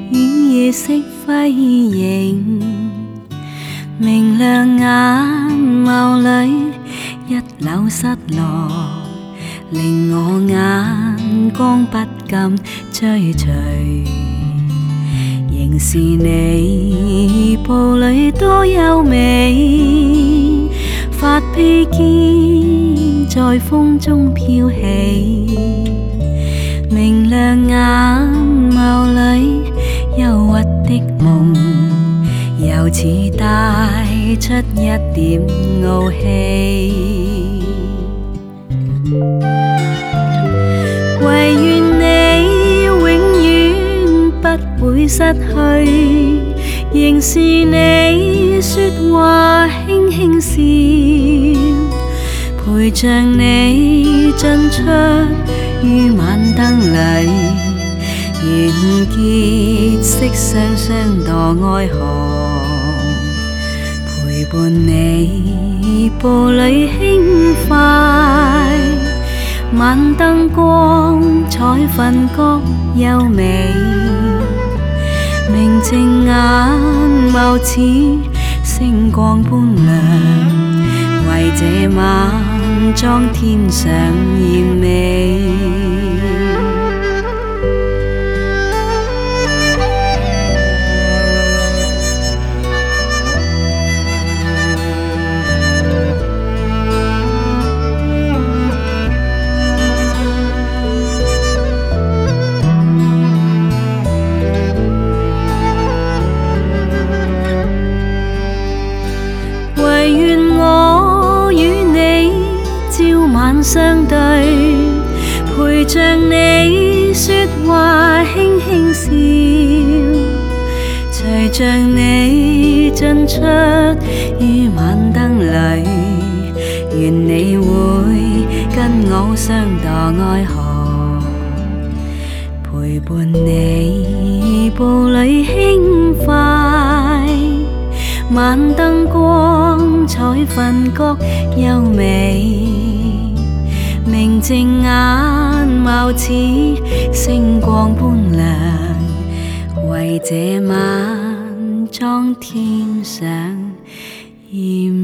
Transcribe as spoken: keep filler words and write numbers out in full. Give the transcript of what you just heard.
雨夜色辉映，明亮眼眸里一縷失落，令我眼光不禁追随。仍是你步履多优美，发披肩在风中飘起，明亮眼眸里忧郁的梦，又似帶出一點傲氣。唯願你永遠不會失去，仍是你說話輕輕笑，陪着你進出於晚燈裏，完結色雙雙墮愛河，陪伴你步履輕快，晚燈光彩瞓覺優美，明淨眼眸似星光般亮，為這晚裝添上豔美。唯願我與你朝晚相對，陪着你說話輕輕笑，隨着你進出於晚燈裏，願你會跟我相墮愛河，陪伴你步履輕快，晚燈光彩瞓覺優美，明淨眼眸似星光般亮，為這晚裝添上豔